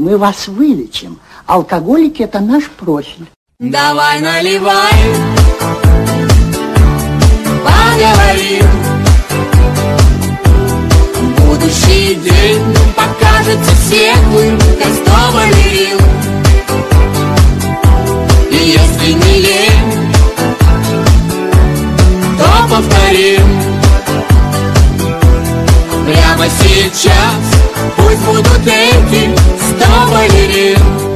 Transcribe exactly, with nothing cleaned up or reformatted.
Мы вас вылечим. Алкоголики – это наш профиль. Давай наливай, поговорим. Будущий день покажется светлым, как сто балерин. И если не лень, то повторим. Прямо сейчас пусть будут эти сто балерин.